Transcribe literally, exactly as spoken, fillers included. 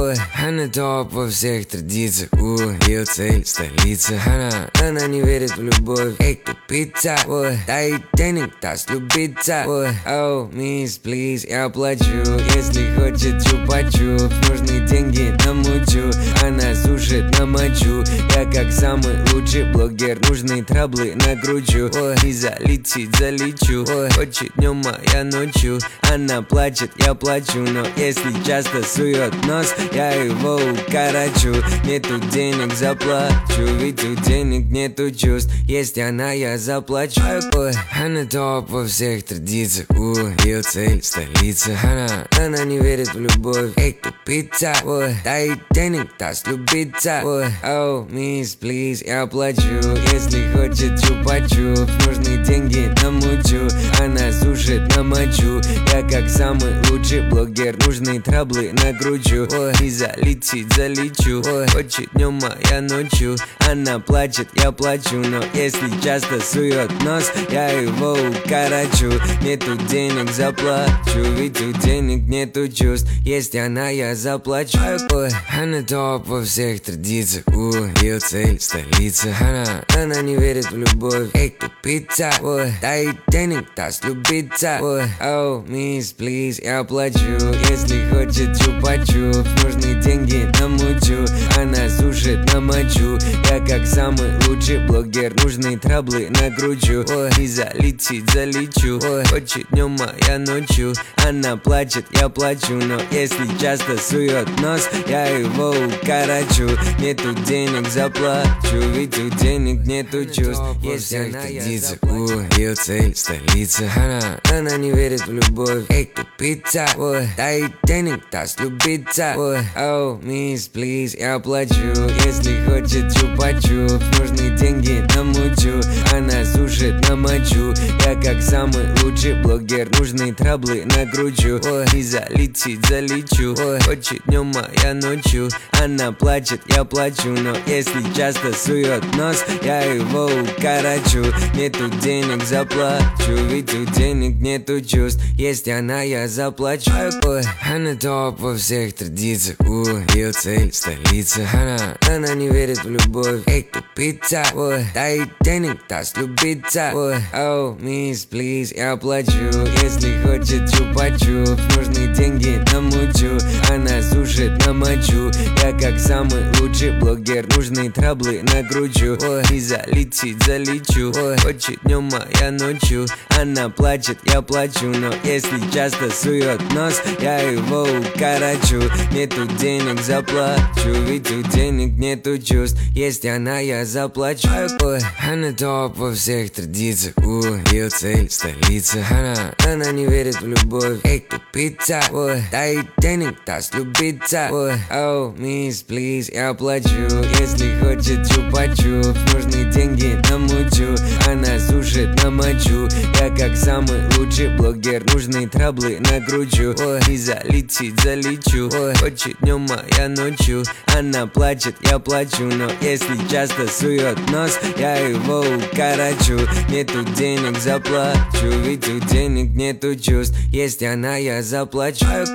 Ой, она топ во всех традициях. У, ее цель столица. Она, она не верит в любовь. Эй, тупица. Ой, дай денег, даст любиться. Ой, оу, мисс, плиз, я плачу. Если хочет чупа-чуп, нужны деньги намучу. Она сушит на мочу. Я как самый лучший блогер, нужные траблы накручу. Ой, и залетит, залечу. Ой, хочет днем, а я ночью. Она плачет, я плачу. Но если часто сует нос, я его укорочу. Нету денег, заплачу. Ведь у денег нету чувств. Есть она, я заплачу. Ой, она топ во всех традициях. У, ее цель столица. Она, она не верит в любовь. Эй, тупица. Ой, дай денег, даст любиться. Ой, оу, мисс, плиз, я плачу. Если хочет чупа-чуп, нужны деньги намучу. Она сушит на мочу. Я как самый лучший блогер, нужные траблы накручу. Ой, и залетит, залечу. Ой, хочет днем, а я ночью. Она плачет, я плачу. Но если часто сует нос, я его укорочу. Нету денег, заплачу. Ведь у денег нету чувств. Есть она, я заплачу. Ой, она топ во всех традициях. У, ее цель столица. Она, она не верит в любовь. Эй, тупица. Ой, дай денег, даст любиться. Ой, оу, мисс, плиз, я плачу. Если хочет чупа-чуп, нужны деньги намучу. Она сушит на мочу. Я как самый лучший блогер, нужные траблы накручу. Ой, и залетит, залечу. Ой, хочет днем, а я ночью. Она плачет, я плачу. Но если часто сует нос, я его укорочу. Нету денег, заплачу. Ведь у денег нету чувств. Есть она, я заплачу. Ее цель столица. Она, она не верит в любовь. Эй, тупица. Ой, дай денег, даст любиться. Ой, оу, мисс, плиз, я плачу. Если хочет чупа-чуп, нужны деньги намучу. Она сушит на мочу. Я как самый лучший блогер, нужные траблы накручу. Ой, и залетит, залечу. Ой, хочет днем, а я ночью. Она плачет, я плачу. Но если часто сует нос, я его укорочу. Нету денег, заплачу. Ведь у денег нету чувств. Есть она, я заплачу. Ой, она топ во всех традициях. У, ее цель столица. Она, она не верит в любовь. Эй, тупица. Ой, дай денег, даст любиться. Ой, оу, мисс, плиз, я плачу. Если хочет чупа-чуп, нужны деньги намучу. Она сушит на мочу. Я как самый лучший блогер, нужные траблы накручу. Ой, и залетит, залечу. Ой, хочет днем, а я ночью. Она плачет, я плачу. Но если часто сует нос, я его укорочу. Нету денег, заплачу. Ведь у денег нету чувств. Есть она, я заплачу. Ой, она топ во всех традициях. У, ее цель столица. Она, она не верит в любовь. Эй, тупица. Ой, дай денег, даст любиться. Ой, оу, мисс, плиз, я плачу. Если хочет чупа-чуп, нужны деньги намучу. Она сушит на мочу. Я как самый лучший блогер, нужные траблы накручу. Ой, и залетит, залечу. Ой, хочет днем, а я ночью. Она плачет, я плачу. Но если часто сует нос, я его укорочу. Нету денег, заплачу. Ведь у денег нету чувств. Есть она, я заплачу.